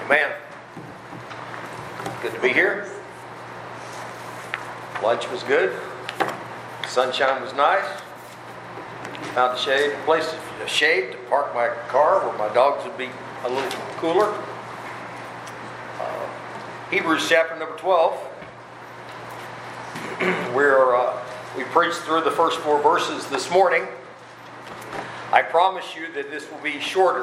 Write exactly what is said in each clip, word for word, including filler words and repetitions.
Man, good to be here. Lunch was good. Sunshine was nice. Found a shade, place a shade to park my car where my dogs would be a little cooler. Uh, Hebrews chapter number twelve. We're uh, we preached through the first four verses this morning. I promise you that this will be shorter.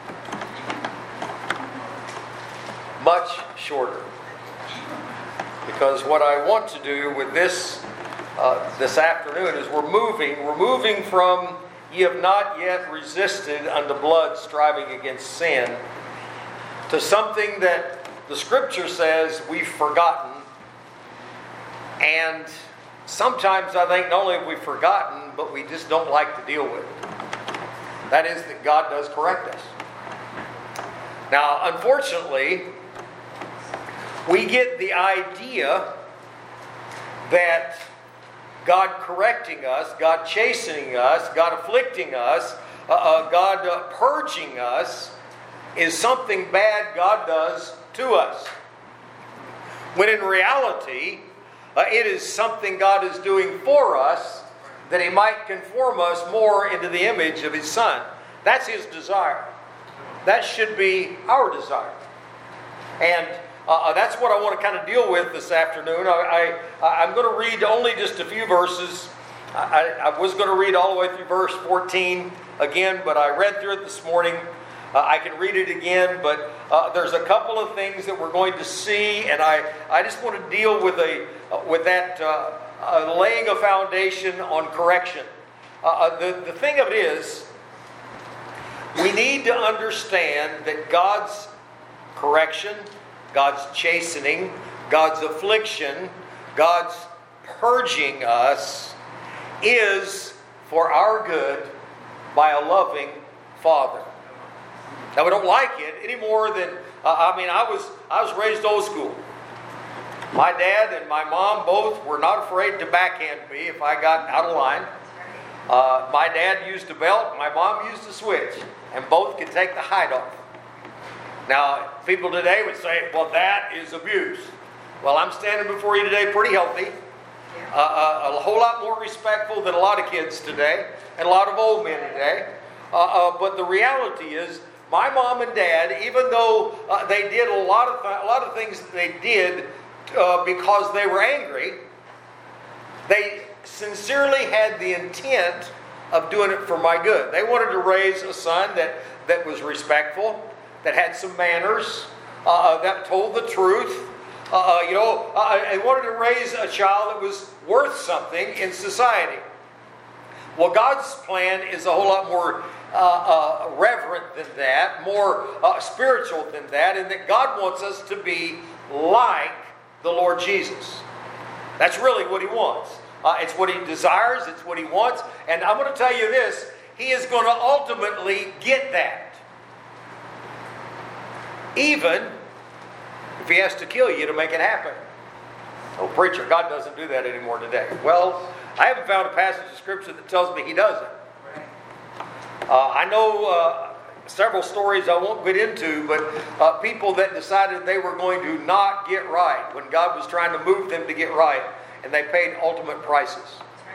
Much shorter. Because what I want to do with this uh, this afternoon is we're moving, we're moving from ye have not yet resisted unto blood striving against sin to something that the scripture says we've forgotten. And sometimes I think not only have we forgotten, but we just don't like to deal with it. That is that God does correct us. Now, unfortunately, we get the idea that God correcting us, God chastening us, God afflicting us, uh, uh, God uh, purging us is something bad God does to us. When in reality, uh, it is something God is doing for us that He might conform us more into the image of His Son. That's His desire. That should be our desire. And Uh, that's what I want to kind of deal with this afternoon. I, I, I'm going to read only just a few verses. I, I was going to read all the way through verse fourteen again, but I read through it this morning. Uh, I can read it again, but uh, there's a couple of things that we're going to see, and I, I just want to deal with a uh, with that uh, uh, laying a foundation on correction. Uh, the, the thing of it is, we need to understand that God's correction, God's chastening, God's affliction, God's purging us is for our good by a loving Father. Now we don't like it any more than uh, I mean I was I was raised old school. My dad and my mom both were not afraid to backhand me if I got out of line. Uh, my dad used a belt, my mom used a switch, and both could take the hide off. Now, people today would say, well, that is abuse. Well, I'm standing before you today pretty healthy. Uh, uh, a whole lot more respectful than a lot of kids today. And a lot of old men today. Uh, uh, but the reality is, my mom and dad, even though uh, they did a lot of th- a lot of things that they did uh, because they were angry, they sincerely had the intent of doing it for my good. They wanted to raise a son that, that was respectful, that had some manners, uh, that told the truth. Uh, you know, uh, I wanted to raise a child that was worth something in society. Well, God's plan is a whole lot more uh, uh, reverent than that, more uh, spiritual than that, and that God wants us to be like the Lord Jesus. That's really what He wants. Uh, it's what He desires, it's what He wants, and I'm going to tell you this, He is going to ultimately get that. Even if He has to kill you to make it happen. Oh, preacher, God doesn't do that anymore today. Well, I haven't found a passage of Scripture that tells me He doesn't. Uh, I know uh, several stories I won't get into, but uh, people that decided they were going to not get right when God was trying to move them to get right, and they paid ultimate prices.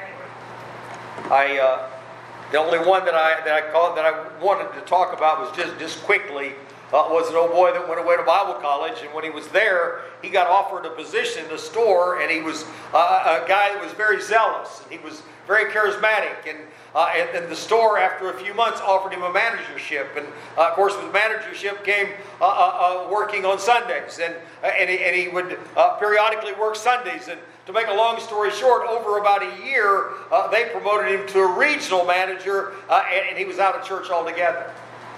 I uh, the only one that I that I called that I wanted to talk about was just just quickly. Uh, was an old boy that went away to Bible college, and when he was there, he got offered a position in the store, and he was uh, a guy that was very zealous, and he was very charismatic, and, uh, and, and the store, after a few months, offered him a managership, and uh, of course with managership came uh, uh, uh, working on Sundays, and, uh, and, he, and he would uh, periodically work Sundays, and to make a long story short, over about a year, uh, they promoted him to a regional manager, uh, and, and he was out of church altogether.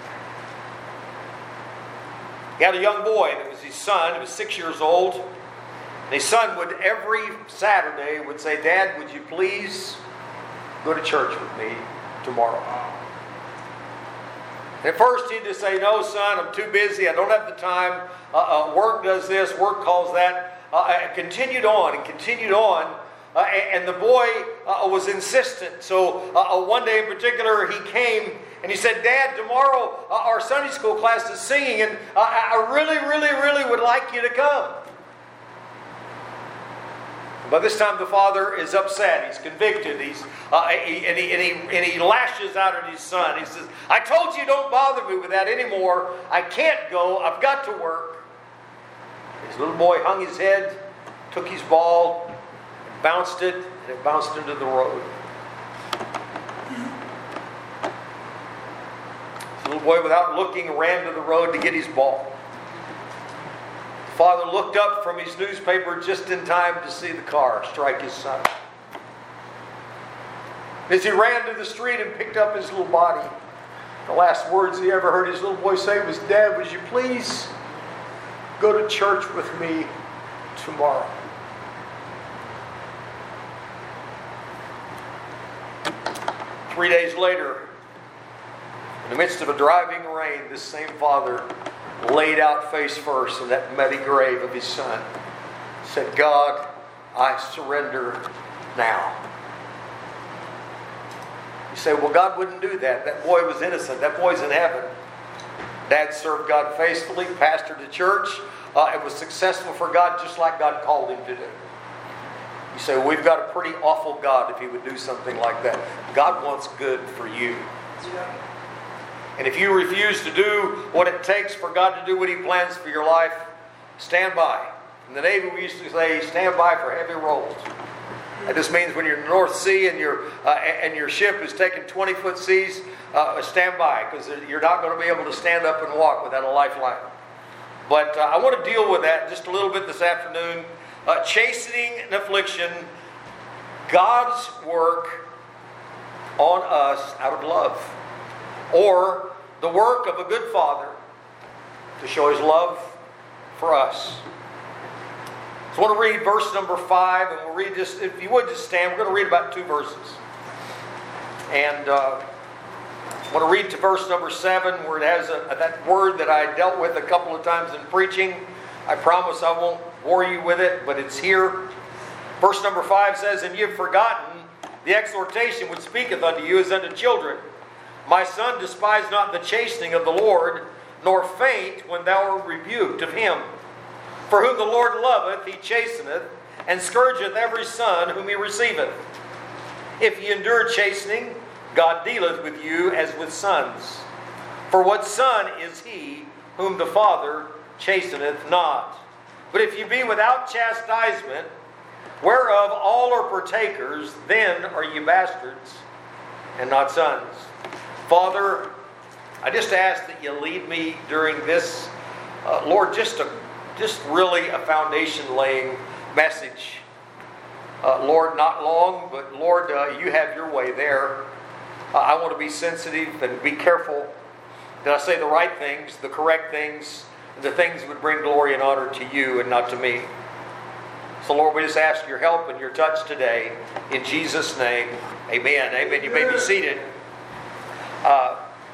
He had a young boy, and it was his son. He was six years old. And his son would every Saturday would say, "Dad, would you please go to church with me tomorrow?" And at first he'd just say, "No, son, I'm too busy. I don't have the time. Uh, uh, work does this, work calls that." Uh, I continued on and continued on. Uh, and the boy uh, was insistent. So uh, one day in particular, he came And he said, Dad, tomorrow uh, our Sunday school class is singing, and uh, I really, really, really would like you to come. By this time, the father is upset. He's convicted. He's uh, he, and, he, and, he, and he lashes out at his son. He says, I told you don't bother me with that anymore. I can't go. I've got to work. His little boy hung his head, took his ball, bounced it, and it bounced into the road. The little boy, without looking, ran to the road to get his ball. The father looked up from his newspaper just in time to see the car strike his son. As he ran to the street and picked up his little body, the last words he ever heard his little boy say was, Dad, would you please go to church with me tomorrow? Three days later, in the midst of a driving rain, this same father laid out face first in that muddy grave of his son. Said, God, I surrender now. You say, well, God wouldn't do that. That boy was innocent. That boy's in heaven. Dad served God faithfully, pastored the church, uh, and was successful for God just like God called him to do. You say, well, we've got a pretty awful God if he would do something like that. God wants good for you. And if you refuse to do what it takes for God to do what he plans for your life, stand by. In the Navy, we used to say, stand by for heavy rolls. That just means when you're in the North Sea and your uh, and your ship is taking twenty-foot seas, uh, stand by, because you're not going to be able to stand up and walk without a lifeline. But uh, I want to deal with that just a little bit this afternoon. Uh, chastening and affliction, God's work on us out of love. Or the work of a good father to show his love for us. So I want to read verse number five, and we'll read just, if you would just stand, we're going to read about two verses. And uh, I want to read to verse number seven, where it has a, that word that I dealt with a couple of times in preaching. I promise I won't bore you with it, but it's here. Verse number five says, And ye have forgotten the exhortation which speaketh unto you as unto children. My son, despise not the chastening of the Lord, nor faint when thou art rebuked of him. For whom the Lord loveth, he chasteneth, and scourgeth every son whom he receiveth. If ye endure chastening, God dealeth with you as with sons. For what son is he whom the Father chasteneth not? But if ye be without chastisement, whereof all are partakers, then are ye bastards, and not sons. Father, I just ask that you lead me during this, uh, Lord, just a, just really a foundation-laying message. Uh, Lord, not long, but Lord, uh, you have your way there. Uh, I want to be sensitive and be careful that I say the right things, the correct things, and the things that would bring glory and honor to you and not to me. So Lord, we just ask your help and your touch today. In Jesus' name, amen. Amen. You may be seated. Uh,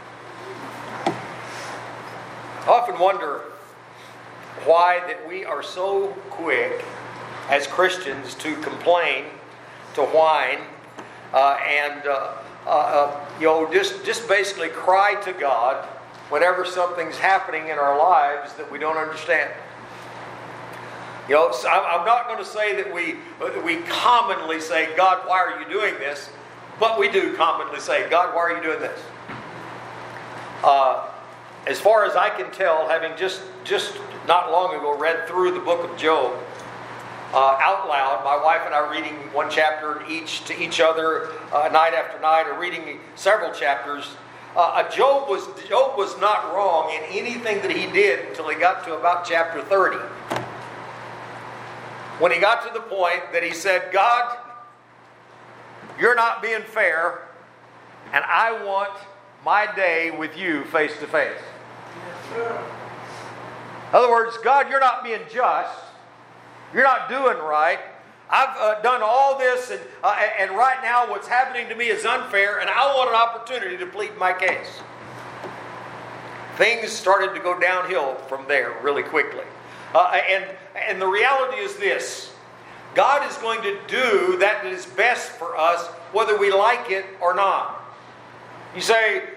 I often wonder why that we are so quick as Christians to complain, to whine, uh, and uh, uh, uh, you know, just just basically cry to God whenever something's happening in our lives that we don't understand. You know, so I'm not going to say that we we commonly say, God, why are you doing this? But we do commonly say, God, why are you doing this? Uh, as far as I can tell, having just, just not long ago read through the book of Job uh, out loud, my wife and I reading one chapter each to each other uh, night after night, or reading several chapters. Uh, Job was Job was not wrong in anything that he did until he got to about chapter thirty. When he got to the point that he said, God, you're not being fair, and I want my day with you face to face. In other words, God, you're not being just. You're not doing right. I've uh, done all this, and, uh, and right now what's happening to me is unfair, and I want an opportunity to plead my case. Things started to go downhill from there really quickly. Uh, and, and the reality is this. God is going to do that that is best for us, whether we like it or not. You say,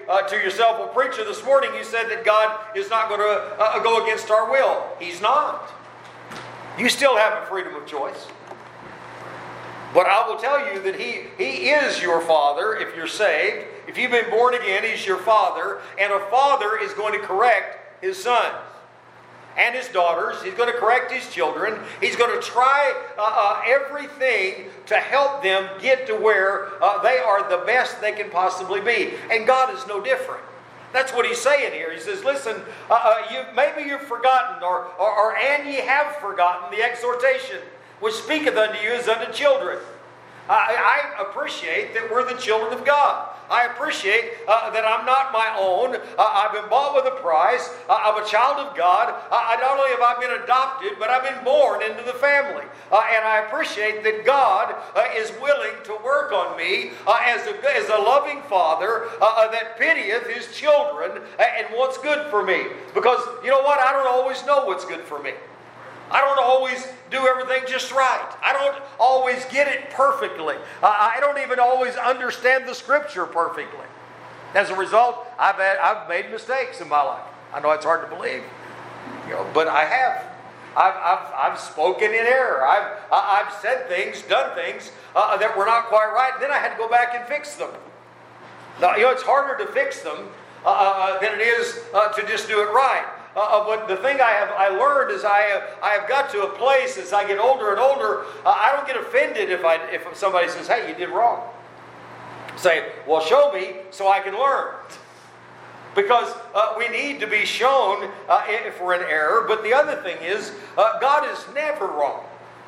uh, to yourself, well, preacher, this morning you said that God is not going to uh, go against our will. He's not. You still have a freedom of choice. But I will tell you that He, he is your Father if you're saved. If you've been born again, He's your Father. And a father is going to correct his sons and his daughters. He's going to correct his children. He's going to try uh, uh, everything to help them get to where uh, they are the best they can possibly be. And God is no different. That's what He's saying here. He says, listen, uh, uh, you, maybe you've forgotten, or, or, or and ye have forgotten the exhortation which speaketh unto you as unto children. I, I appreciate that we're the children of God. I appreciate uh, that I'm not my own. Uh, I've been bought with a price. Uh, I'm a child of God. Uh, I not only have I been adopted, but I've been born into the family. Uh, and I appreciate that God uh, is willing to work on me uh, as, a, as a loving Father uh, uh, that pitieth His children uh, and wants good for me. Because, you know what? I don't always know what's good for me. I don't always do everything just right. I don't always get it perfectly. Uh, I don't even always understand the Scripture perfectly. As a result, I've had, I've made mistakes in my life. I know it's hard to believe, you know, but I have. I've, I've, I've spoken in error. I've, I've said things, done things uh, that were not quite right, and then I had to go back and fix them. Now, you know, it's harder to fix them uh, uh, than it is uh, to just do it right. Uh, but the thing I have I learned is I have, I have got to a place as I get older and older, uh, I don't get offended if I if somebody says, hey, you did wrong. Say, well, show me so I can learn. Because uh, we need to be shown uh, if we're in error. But the other thing is, uh, God is never wrong.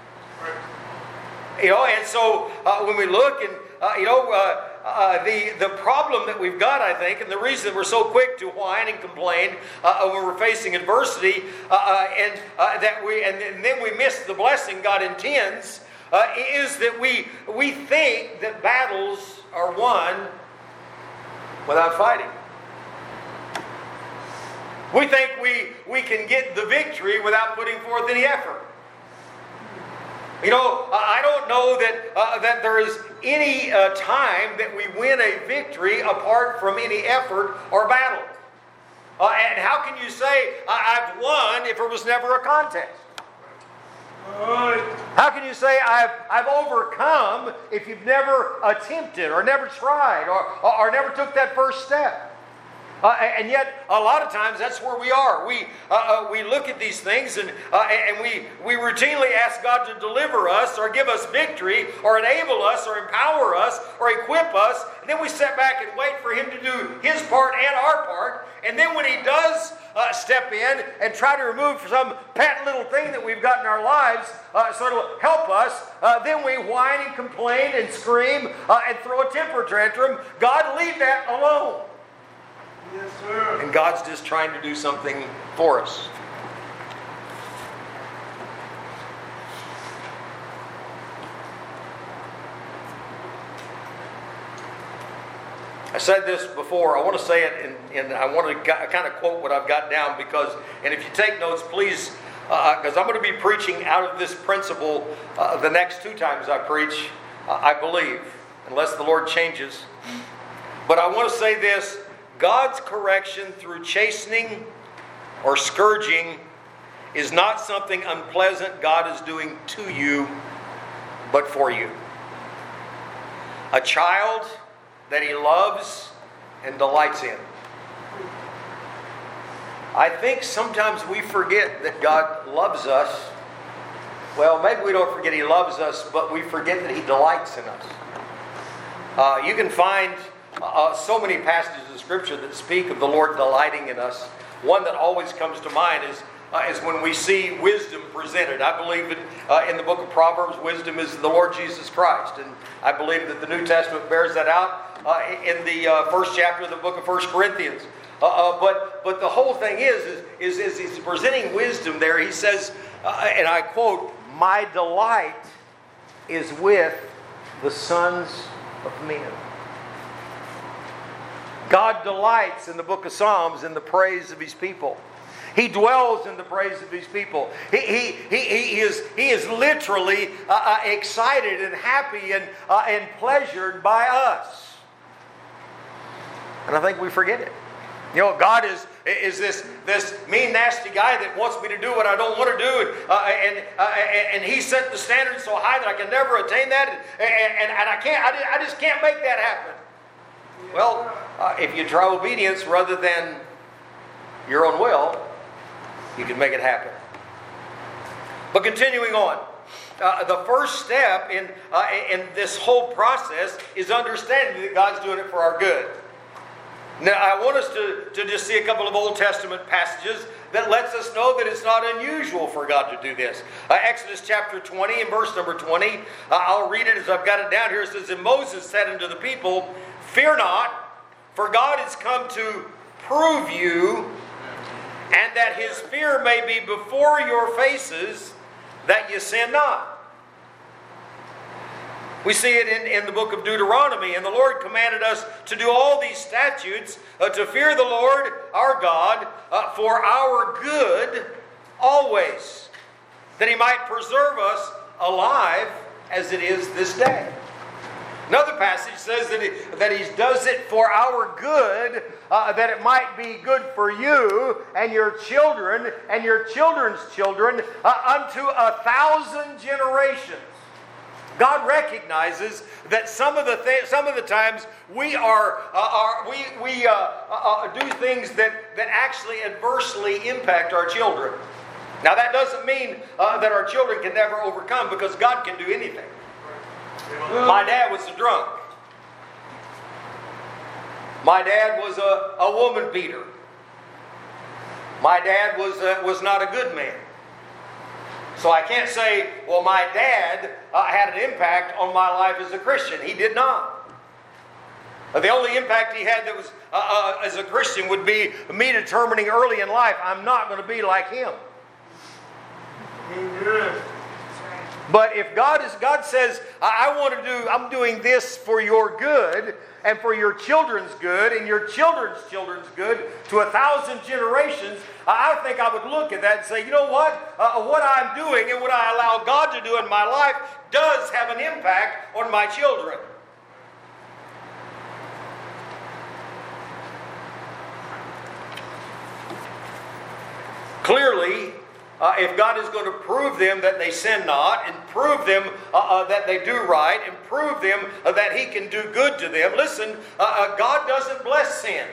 You know, and so uh, when we look and, uh, you know, uh, Uh, the, the problem that we've got, I think, and the reason we're so quick to whine and complain uh, when we're facing adversity, uh, uh, and uh, that we and, and then we miss the blessing God intends, uh, is that we we think that battles are won without fighting. We think we we can get the victory without putting forth any effort. You know, I don't know that uh, that there is any uh, time that we win a victory apart from any effort or battle. Uh, and how can you say, I've won if it was never a contest? How can you say, I've, I've overcome if you've never attempted or never tried or, or, or never took that first step? Uh, and yet, a lot of times, that's where we are. We uh, uh, we look at these things and uh, and we, we routinely ask God to deliver us or give us victory or enable us or empower us or equip us. And then we sit back and wait for Him to do His part and our part. And then when He does uh, step in and try to remove some pet little thing that we've got in our lives uh, so it'll help us, uh, then we whine and complain and scream uh, and throw a temper tantrum. God, leave that alone. Yes, sir. And God's just trying to do something for us. I said this before. I want to say it, and I want to kind of quote what I've got down because, and if you take notes, please, because uh, I'm going to be preaching out of this principle uh, the next two times I preach, uh, I believe, unless the Lord changes. But I want to say this. God's correction through chastening or scourging is not something unpleasant God is doing to you, but for you. A child that He loves and delights in. I think sometimes we forget that God loves us. Well, maybe we don't forget He loves us, but we forget that He delights in us. Uh, you can find Uh, so many passages of Scripture that speak of the Lord delighting in us. One that always comes to mind is, uh, is when we see wisdom presented. I believe that uh, in the book of Proverbs, wisdom is the Lord Jesus Christ. And I believe that the New Testament bears that out uh, in the uh, first chapter of the book of First Corinthians. Uh, uh, but but the whole thing is, is, is, is he's presenting wisdom there. He says, uh, and I quote, "My delight is with the sons of men." God delights in the book of Psalms in the praise of His people. He dwells in the praise of His people. He, he, he, he, is, he is literally uh, uh, excited. excited and happy and, uh, and pleasured by us. And I think we forget it. You know, God is is this this mean, nasty guy that wants me to do what I don't want to do, and uh, and, uh, and He set the standard so high that I can never attain that, and, and, and I can't. I, I just can't make that happen. Well, uh, if you try obedience rather than your own will, you can make it happen. But continuing on, uh, the first step in uh, in this whole process is understanding that God's doing it for our good. Now, I want us to, to just see a couple of Old Testament passages that lets us know that it's not unusual for God to do this. Uh, Exodus chapter twenty and verse number twenty. Uh, I'll read it as I've got it down here. It says, "And Moses said unto the people, Fear not, for God is come to prove you, and that His fear may be before your faces, that ye sin not." We see it in, in the book of Deuteronomy. "And the Lord commanded us to do all these statutes, uh, to fear the Lord our God uh, for our good always, that He might preserve us alive as it is this day." Another passage says that He, that he does it for our good, uh, that it might be good for you and your children and your children's children uh, unto a thousand generations. God recognizes that some of the th- some of the times we are, uh, are we we uh, uh, do things that, that actually adversely impact our children. Now that doesn't mean uh, that our children can never overcome, because God can do anything. My dad was a drunk. My dad was a, a woman beater. My dad was a, was not a good man. So I can't say, well, my dad uh, had an impact on my life as a Christian. He did not. Uh, the only impact he had that was uh, uh, as a Christian would be me determining early in life, I'm not going to be like him. Amen. But if God is, God says, I, I want to do, I'm doing this for your good and for your children's good and your children's children's good to a thousand generations, I think I would look at that and say, you know what? Uh, what I'm doing and what I allow God to do in my life does have an impact on my children. Clearly, Uh, if God is going to prove them that they sin not, and prove them uh, uh, that they do right, and prove them uh, that He can do good to them, listen, uh, uh, God doesn't bless sin.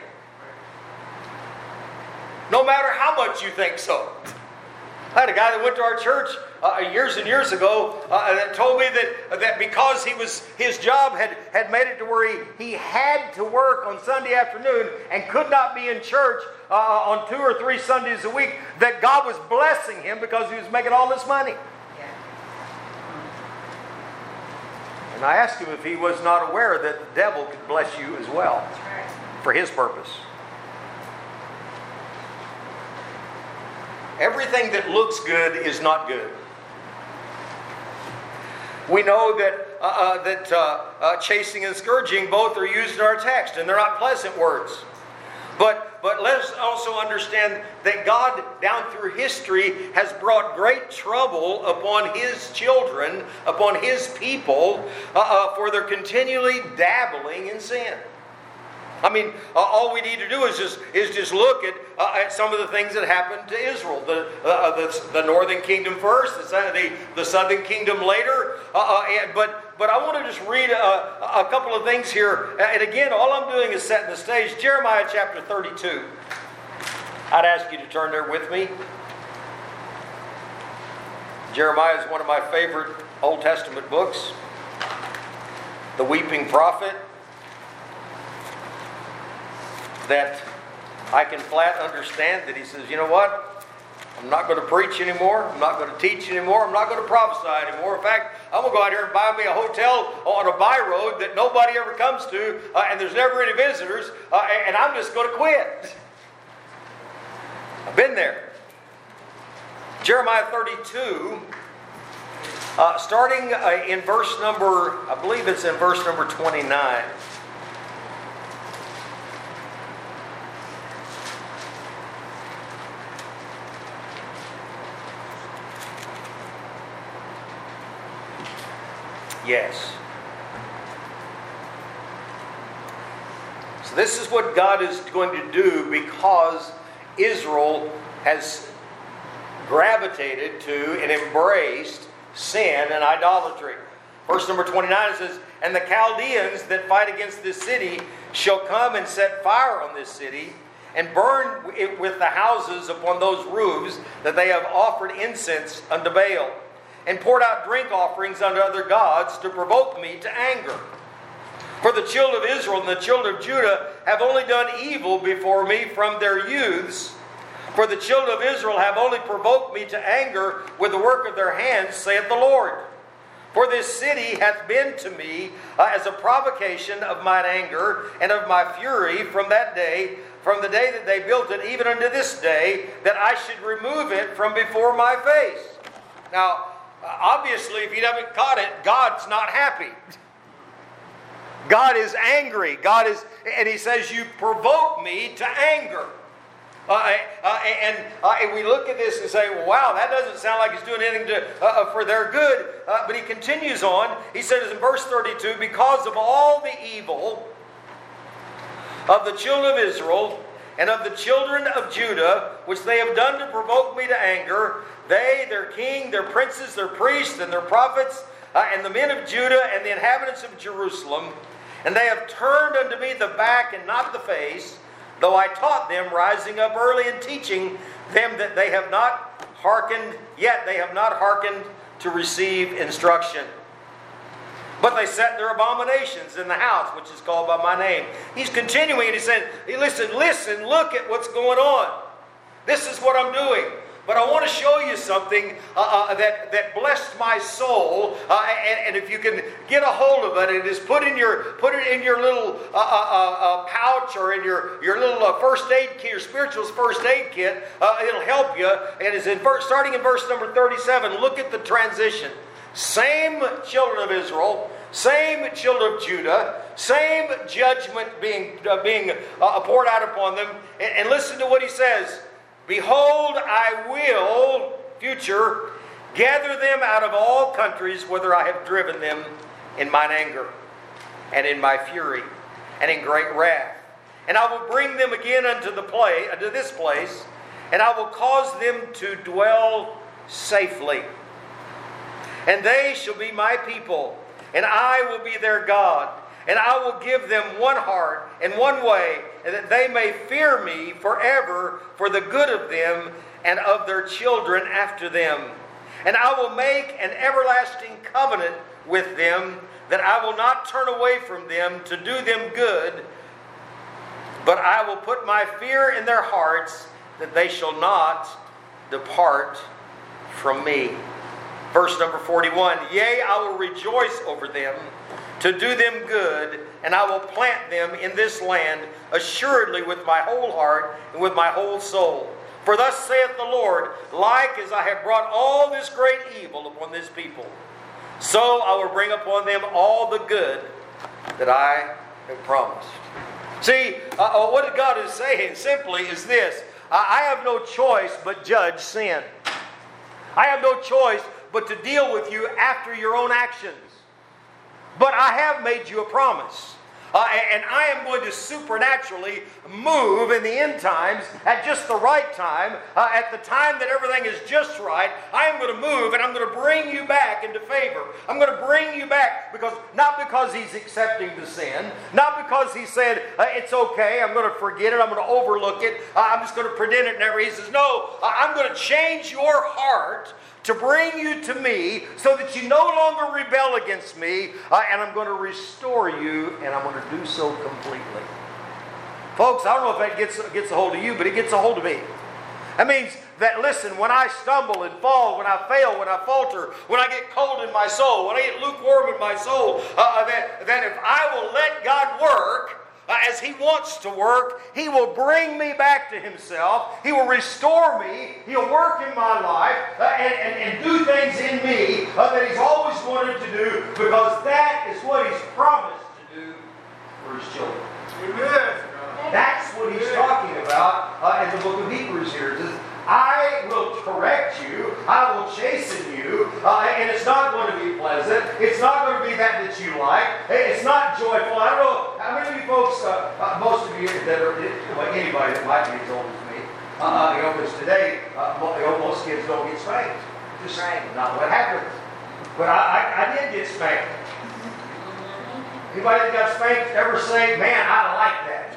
No matter how much you think so. I had a guy that went to our church uh, years and years ago uh, that told me that, that because he was his job had, had made it to where he, he had to work on Sunday afternoon and could not be in church uh, on two or three Sundays a week, that God was blessing him because he was making all this money. Yeah. And I asked him if he was not aware that the devil could bless you as well for his purpose. Everything that looks good is not good. We know that uh, uh, that uh, uh, chasing and scourging both are used in our text, and they're not pleasant words. But but let us also understand that God, down through history, has brought great trouble upon His children, upon His people, uh, uh, for their continually dabbling in sin. I mean, uh, all we need to do is just is just look at uh, at some of the things that happened to Israel. The uh, the, the northern kingdom first, the the, the southern kingdom later. Uh, uh, and, but but I want to just read a, a couple of things here. And again, all I'm doing is setting the stage. Jeremiah chapter thirty-two. I'd ask you to turn there with me. Jeremiah is one of my favorite Old Testament books. The weeping prophet. That I can flat understand that he says, you know what? I'm not going to preach anymore. I'm not going to teach anymore. I'm not going to prophesy anymore. In fact, I'm going to go out here and buy me a hotel on a by road that nobody ever comes to, uh, and there's never any visitors, uh, and I'm just going to quit. I've been there. Jeremiah thirty-two, uh, starting uh, in verse number, I believe it's in verse number twenty-nine. Yes. So This is what God is going to do because Israel has gravitated to and embraced sin and idolatry. Verse number twenty-nine, it says, "And the Chaldeans that fight against this city shall come and set fire on this city, and burn it with the houses upon those roofs that they have offered incense unto Baal, and poured out drink offerings unto other gods to provoke me to anger. For the children of Israel and the children of Judah have only done evil before me from their youths. For the children of Israel have only provoked me to anger with the work of their hands, saith the Lord. For this city hath been to me uh, as a provocation of mine anger and of my fury from that day, from the day that they built it, even unto this day, that I should remove it from before my face." Now, obviously, if you haven't caught it, God's not happy. God is angry. God is, and He says, "You provoke me to anger." Uh, uh, and, uh, and we look at this and say, "Wow, that doesn't sound like He's doing anything to, uh, for their good." Uh, but He continues on. He says in verse thirty-two, "Because of all the evil of the children of Israel and of the children of Judah, which they have done to provoke me to anger, they, their king, their princes, their priests, and their prophets, uh, and the men of Judah and the inhabitants of Jerusalem, and they have turned unto me the back and not the face, though I taught them, rising up early and teaching them that they have not hearkened, yet they have not hearkened to receive instruction. But they set their abominations in the house, which is called by my name." He's continuing and he said, hey, listen, listen, look at what's going on. This is what I'm doing. But I want to show you something uh, uh, that, that blessed my soul. Uh, and, and if you can get a hold of it, it is put in your put it in your little uh, uh, uh, pouch or in your, your little uh, first aid kit, your spiritual's first aid kit. Uh, it'll help you. And it's in verse, starting in verse number thirty-seven. Look at the transition. Same children of Israel, same children of Judah, same judgment being uh, being uh, poured out upon them. And, and listen to what he says. "Behold, I will," future, "gather them out of all countries whither I have driven them in mine anger, and in my fury, and in great wrath. And I will bring them again unto the place, unto this place, and I will cause them to dwell safely. And they shall be my people, and I will be their God. And I will give them one heart and one way, and that they may fear me forever for the good of them and of their children after them. And I will make an everlasting covenant with them, that I will not turn away from them to do them good, but I will put my fear in their hearts, that they shall not depart from me." Verse number forty-one, "Yea, I will rejoice over them, to do them good, and I will plant them in this land assuredly with my whole heart and with my whole soul. For thus saith the Lord, like as I have brought all this great evil upon this people, so I will bring upon them all the good that I have promised." See, uh, what God is saying simply is this: I have no choice but judge sin. I have no choice but to deal with you after your own actions. But I have made you a promise. Uh, and I am going to supernaturally move in the end times at just the right time. Uh, at the time that everything is just right, I am going to move and I'm going to bring you back into favor. I'm going to bring you back because not because He's accepting the sin, not because He said uh, it's okay, I'm going to forget it, I'm going to overlook it, uh, I'm just going to pretend it never. He says, no, uh, I'm going to change your heart to bring you to me so that you no longer rebel against me, uh, and I'm going to restore you, and I'm going to do so completely. Folks, I don't know if that gets, gets a hold of you, but it gets a hold of me. That means that, listen, when I stumble and fall, when I fail, when I falter, when I get cold in my soul, when I get lukewarm in my soul, uh, that, that if I will let God work, Uh, as He wants to work, He will bring me back to Himself. He will restore me. He'll work in my life uh, and, and, and do things in me uh, that He's always wanted to do, because that is what He's promised to do for His children. Amen. That's what He's talking about uh, in the book of Hebrews here. It says, I will correct you, I will chasten you, uh, and it's not going to be pleasant. It's not going to be that that you like. It's not joyful. I don't know how many of you folks, uh, uh, most of you that are, well, anybody that might be as old as me, uh, you know, because today, uh, mo- you know, most kids don't get spanked. Just Right. not what happens. But I, I, I did get spanked. Anybody that got spanked ever say, man, I like that?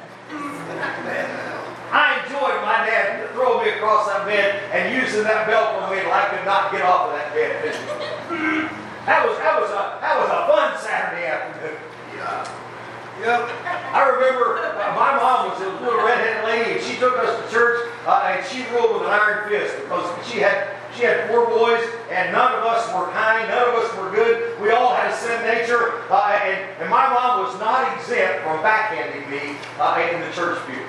I enjoyed my dad throwing me across that bed and using that belt on me till I could not get off of that bed. That was that was a that was a fun Saturday afternoon. Yeah. Yep. I remember uh, my mom was a little redheaded lady, and she took us to church, uh, and she ruled with an iron fist because she had she had four boys, and none of us were kind, none of us were good. We all had a sin nature, uh, and, and my mom was not exempt from backhanding me uh, in the church pew.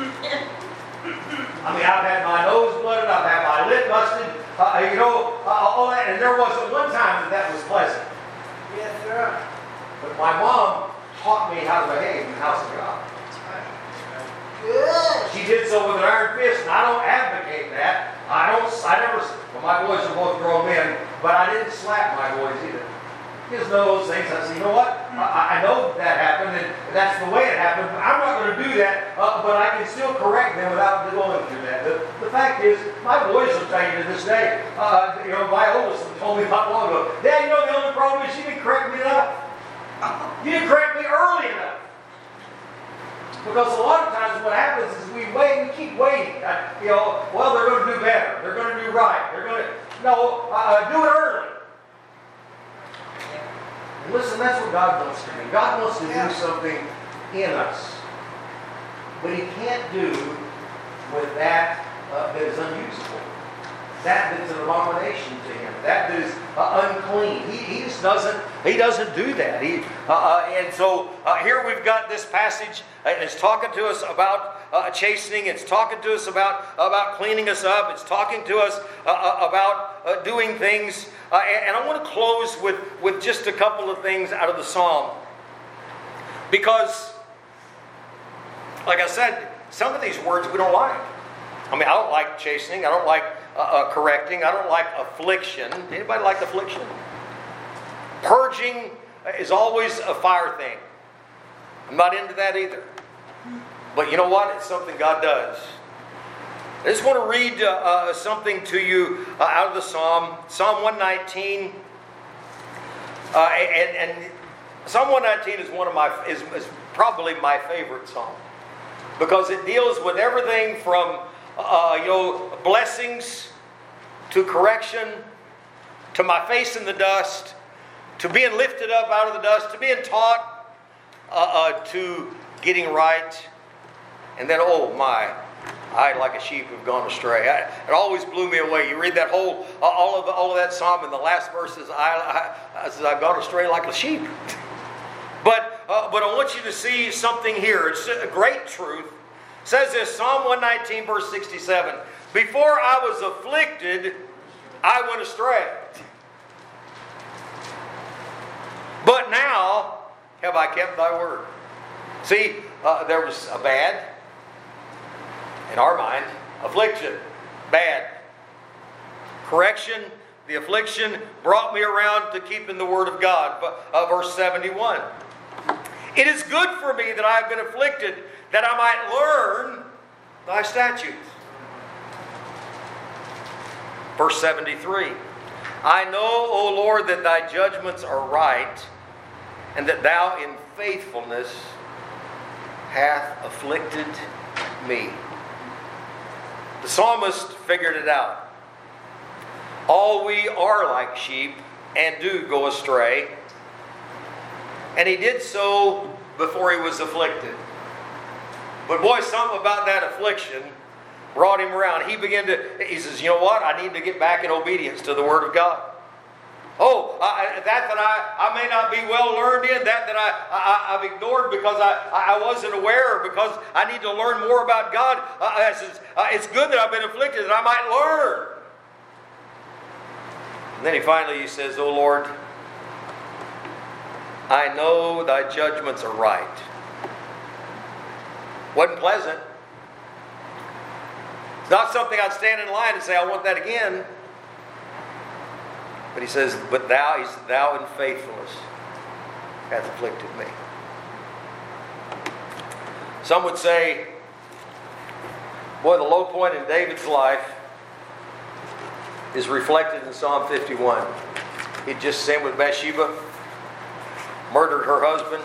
I mean, I've had my nose blooded, I've had my lip busted, uh, you know, uh, all that, and there wasn't one time that that was pleasant. Yes, sir. But my mom taught me how to behave in the house of God. Good. She did so with an iron fist, and I don't advocate that. I don't, I never, well, my boys are both grown men, but I didn't slap my boys either. Just know those things. I said, you know what? I, I know that happened, and that's the way it happened, but I'm not going to do that, uh, but I can still correct them without going through that. The, the fact is, my boys will tell you to this day, uh, you know, my oldest one told me not long ago, Dad, you know the only problem is you didn't correct me enough. You didn't correct me early enough. Because a lot of times what happens is we wait, we keep waiting. Uh, you know, well, they're going to do better. They're going to do right. They're going to, no, uh, do it early. And listen, that's what God wants to do. God wants to Yeah. do something in us. But He can't do with that uh, that is unusable. That that's an abomination to Him. That that is uh, unclean. He, he just doesn't, He doesn't do that. He, uh, uh, and so uh, here we've got this passage, uh, and it's talking to us about uh, chastening. It's talking to us about, about cleaning us up. It's talking to us uh, uh, about uh, doing things. Uh, and, and I want to close with, with just a couple of things out of the Psalm. Because, like I said, some of these words we don't like. I mean, I don't like chastening. I don't like uh, uh, correcting. I don't like affliction. Anybody like affliction? Purging is always a fire thing. I'm not into that either. But you know what? It's something God does. I just want to read uh, uh, something to you uh, out of the Psalm. Psalm one nineteen. Uh, and, and Psalm one nineteen is one of my is, is probably my favorite psalm. Because it deals with everything from uh, you know, blessings to correction, to my face in the dust, to being lifted up out of the dust, to being taught, uh, uh, to getting right, and then, oh my, I like a sheep have gone astray. I, it always blew me away. You read that whole, uh, all of the, all of that psalm, and the last verse is, I, I, I says, I've gone astray like a sheep. But uh, but I want you to see something here. It's a great truth. It says this, Psalm one nineteen, verse sixty-seven. Before I was afflicted, I went astray. But now have I kept thy word. See, uh, there was a bad, in our mind, affliction, bad. Correction, the affliction brought me around to keeping the word of God. Uh, verse seventy-one. It is good for me that I have been afflicted, that I might learn thy statutes. Verse seventy-three. I know, O Lord, that thy judgments are right, and that thou in faithfulness hath afflicted me. The psalmist figured it out. All we are like sheep and do go astray. And he did so before he was afflicted. But boy, something about that affliction brought him around. He began to, he says, you know what? I need to get back in obedience to the Word of God. Oh, I, that that I, I may not be well learned in, that that I, I, I've ignored because I, I wasn't aware, because I need to learn more about God. Uh, says, uh, it's good that I've been afflicted, that I might learn. And then he finally he says, oh Lord, I know thy judgments are right. Wasn't pleasant. It's not something I'd stand in line and say, I want that again. But he says, but thou, he said, thou in faithfulness hath afflicted me. Some would say, boy, the low point in David's life is reflected in Psalm fifty-one. He'd just sinned with Bathsheba, murdered her husband.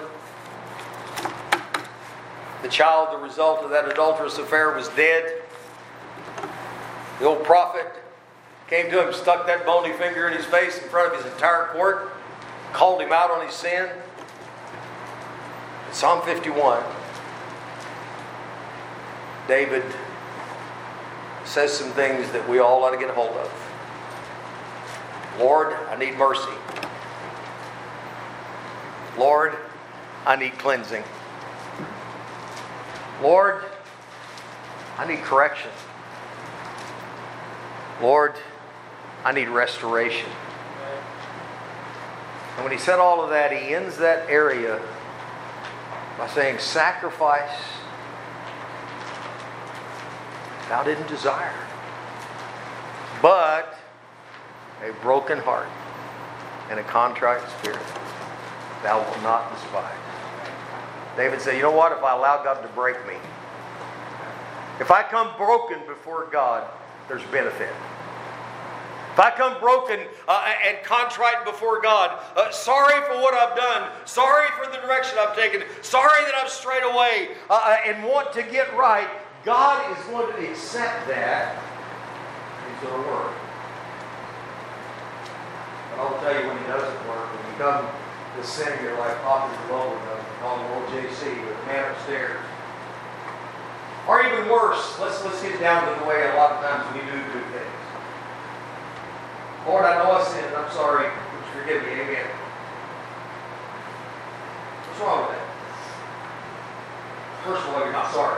The child, the result of that adulterous affair, was dead. The old prophet came to him, stuck that bony finger in his face in front of his entire court, called him out on his sin. In Psalm fifty-one, David says some things that we all ought to get a hold of. Lord, I need mercy. Lord, I need cleansing. Lord, I need correction. Lord, I need restoration. And when he said all of that, he ends that area by saying, sacrifice thou didn't desire, but a broken heart and a contrite spirit thou wilt not despise. David said, you know what? If I allow God to break me, if I come broken before God, there's benefit. If I come broken uh, and contrite before God, uh, sorry for what I've done, sorry for the direction I've taken, sorry that I've strayed away, uh, and want to get right, God is going to accept that. He's going to work. But I'll tell you when He doesn't work, when you come to sin, you're like Popular Global does, called the old J C, with the man upstairs. Or even worse, let's let's get down to the way a lot of times we do do things. Lord, I know I sinned. I'm sorry. Please forgive me. Amen. What's wrong with that? First of all, you're not sorry.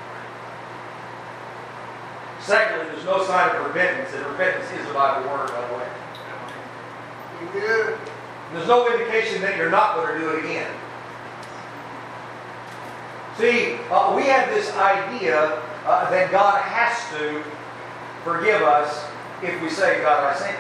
Secondly, there's no sign of repentance, and repentance is a Bible word, by the way. Good. There's no indication that you're not going to do it again. See, uh, we have this idea uh, that God has to forgive us if we say, God, I sinned.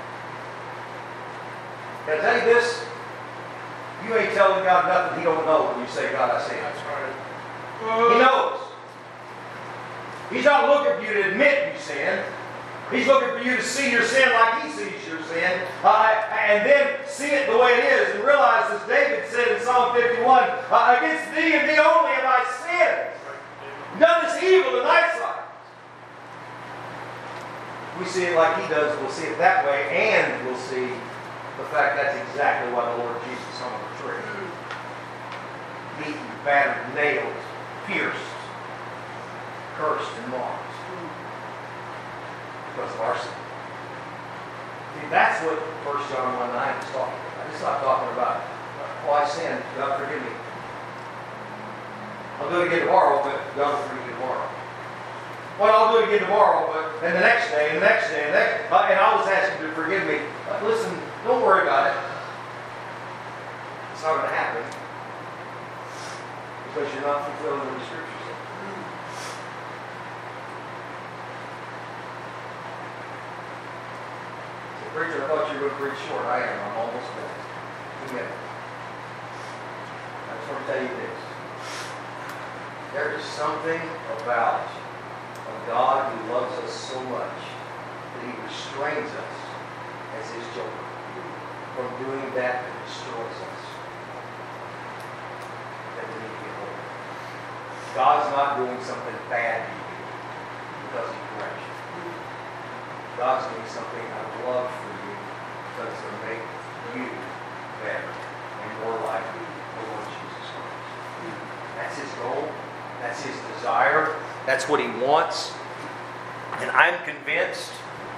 Can I tell you this? You ain't telling God nothing He don't know when you say, God, I sinned. That's right. He knows. He's not looking for you to admit you sinned. He's looking for you to see your sin like He sees your sin, uh, and then see it the way it is, and realize, as David said in Psalm fifty-one, uh, against Thee and Thee only have I sinned, done this evil in Thy sight. We see it like He does, we'll see it that way, and we'll see the fact that's exactly why the Lord Jesus hung on the tree. Beaten, battered, nailed, pierced, cursed, and mocked. Because of our sin. See, that's what First John one nine is talking about. It's not talking about, oh, I sinned, God forgive me. I'll do it again tomorrow, but God will forgive me tomorrow. Well, I'll do it again tomorrow, but and the next day, and the next day, and the next uh, and I'll just ask Him to forgive me. Uh, listen, don't worry about it. It's not going to happen. Because you're not fulfilling what the Scripture says. Preacher, I thought you were going to preach short. I am. I'm almost done. Two minutes. I just want to tell you this. There is something about a God who loves us so much that He restrains us as His children from doing that that destroys us. That we need to get over. God's not doing something bad to you because He corrects you. God's doing something out of love for you because it's going to make you better and more like the Lord Jesus Christ. That's His goal. That's His desire. That's what He wants. And I'm convinced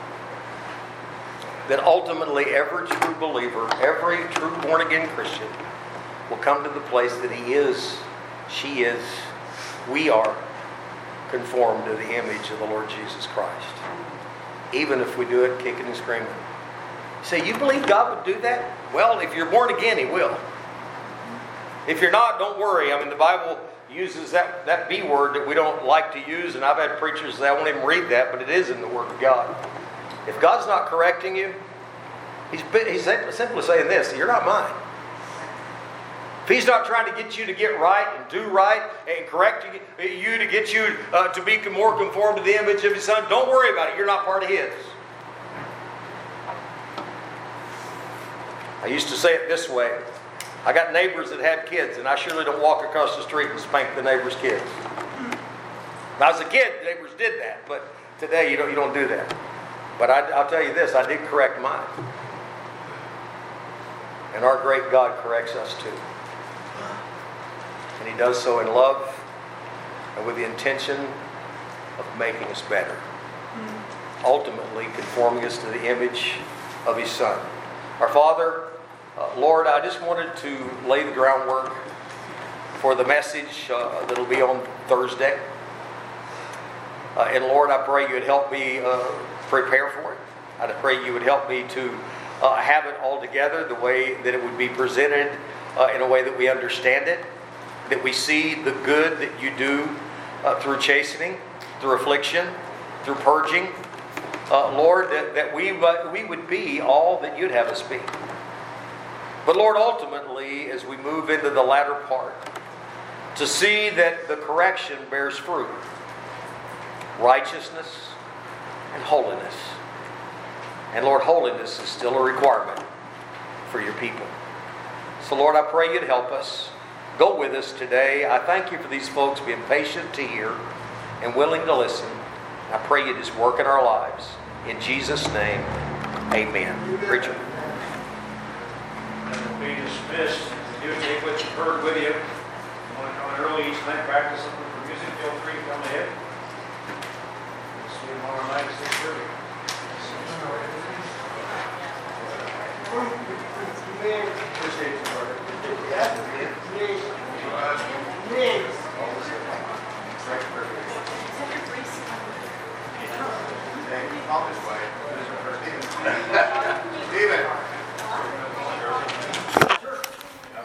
that ultimately every true believer, every true born-again Christian will come to the place that he is, she is, we are conformed to the image of the Lord Jesus Christ. Even if we do it kicking and screaming. You say, you believe God would do that? Well, if you're born again, He will. If you're not, don't worry. I mean, the Bible uses that, that B word that we don't like to use, and I've had preachers that won't even read that, but it is in the Word of God. If God's not correcting you, He's, he's simply saying this, you're not mine. If He's not trying to get you to get right and do right and correct you, you to get you uh, to be more conformed to the image of His Son, don't worry about it. You're not part of His. I used to say it this way. I got neighbors that have kids, and I surely don't walk across the street and spank the neighbor's kids. When I was a kid, neighbors did that, but today you don't, you don't do that. But I, I'll tell you this, I did correct mine. And our great God corrects us too. And He does so in love and with the intention of making us better. Ultimately conforming us to the image of His Son. Our Father, uh, Lord, I just wanted to lay the groundwork for the message uh, that'll be on Thursday. Uh, and Lord, I pray You would help me uh, prepare for it. I pray You would help me to uh, have it all together the way that it would be presented uh, in a way that we understand it, that we see the good that You do uh, through chastening, through affliction, through purging. Uh, Lord, that, that we, uh, we would be all that You'd have us be. But Lord, ultimately, as we move into the latter part, to see that the correction bears fruit, righteousness and holiness. And Lord, holiness is still a requirement for Your people. So Lord, I pray You'd help us. Go with us today. I thank You for these folks being patient to hear and willing to listen. I pray You just work in our lives. In Jesus' name, amen. Preacher. And will be dismissed. You do take what you've heard with you. You want to come in early each night, practice something for music, feel free to come ahead. We'll see you tomorrow night at six thirty. Appreciate you, brother. Thank you. I'll just wait.